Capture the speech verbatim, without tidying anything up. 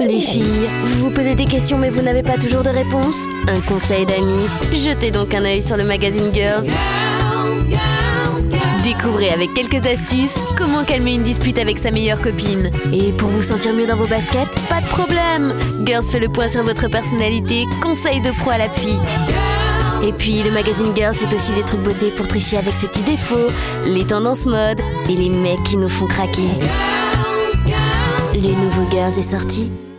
Les filles, vous vous posez des questions mais vous n'avez pas toujours de réponse? Un conseil d'amis, jetez donc un œil sur le magazine Girls. Découvrez avec quelques astuces comment calmer une dispute avec sa meilleure copine. Et pour vous sentir mieux dans vos baskets, pas de problème, Girls fait le point sur votre personnalité, conseils de pro à l'appui. Et puis le magazine Girls, c'est aussi des trucs beauté pour tricher avec ses petits défauts, les tendances mode et les mecs qui nous font craquer. Le nouveau Girls est sorti.